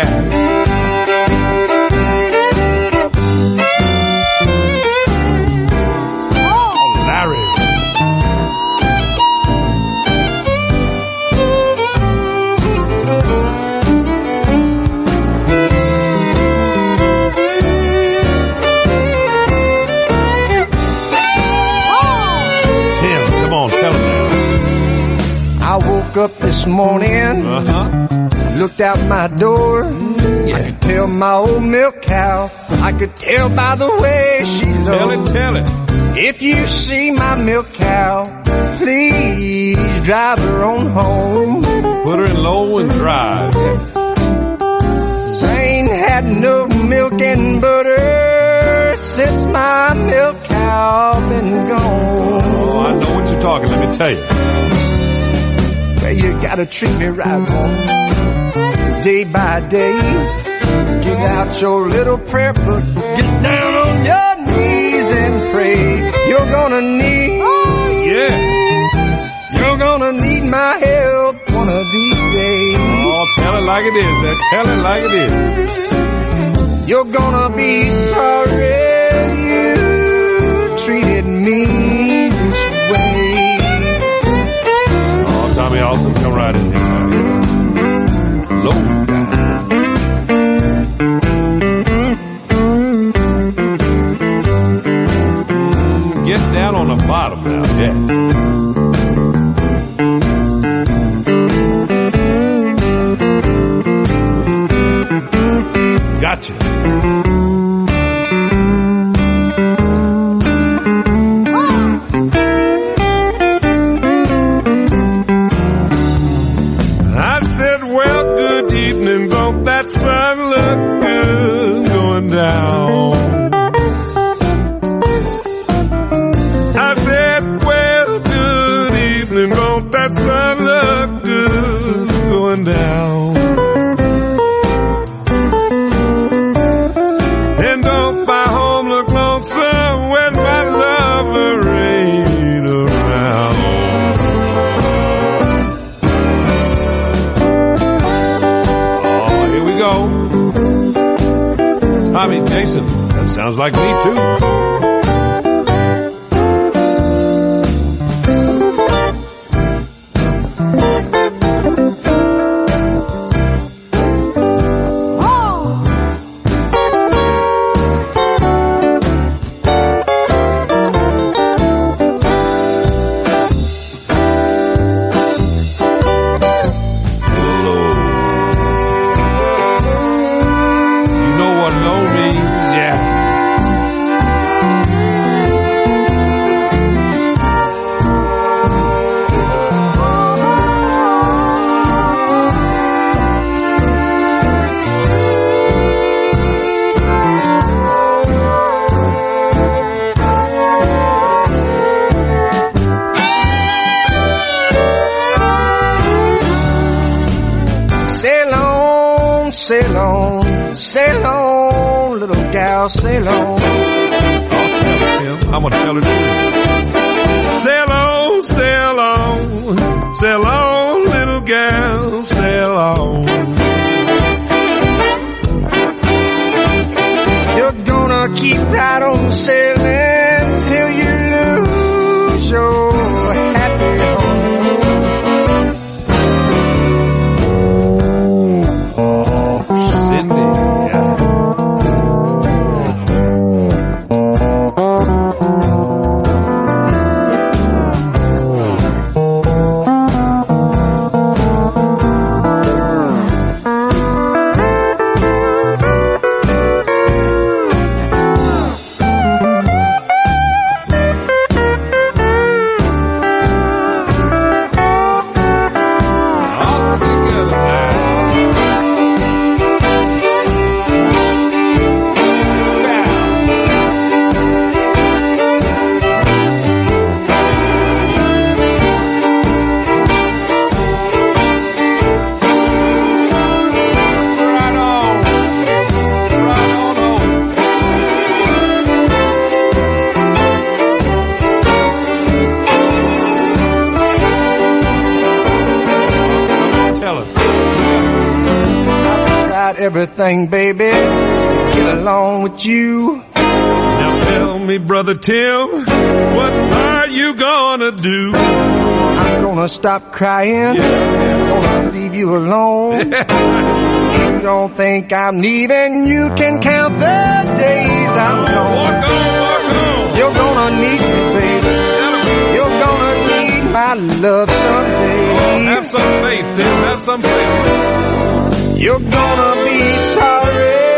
Yeah. Up this morning, looked out my door. I could tell my old milk cow. I could tell by the way she looked. Tell it. If you see my milk cow, please drive her on home. Put her in low and dry. I ain't had no milk and butter since my milk cow been gone. Oh, I know what you're talking. Let me tell you. You gotta treat me right, woman, day by day. Get out your little prayer book, get down on your knees and pray. You're gonna need, you're gonna need my help one of these days. Oh, tell it like it is, man. Tell it like it is. You're gonna be sorry you treated me this way. Tommy Austin, come right in here. Low down. Get down on the bottom now, yeah. Gotcha. That sun look good going down. I said, well, good evening, don't that sun look good going down. And don't my home look lonesome when my lover ain't around. Tommy, Jason, that sounds like me too. Sail on, little gal, sail on. I'll tell it, Tim. I'm gonna tell it to you. Sail on, sail on, sail on, little gal, sail on. You're gonna keep right on sailing till you lose your happy home. tried everything, baby, to get along with you. Now tell me, Brother Tim, what are you gonna do? I'm gonna stop crying. I'm gonna leave you alone. You don't think I'm leaving? You can count the days I'm gone. Walk on. You're gonna need me, baby. You're gonna need my love someday. Oh, have some faith, Tim. Have some faith. You're gonna be sorry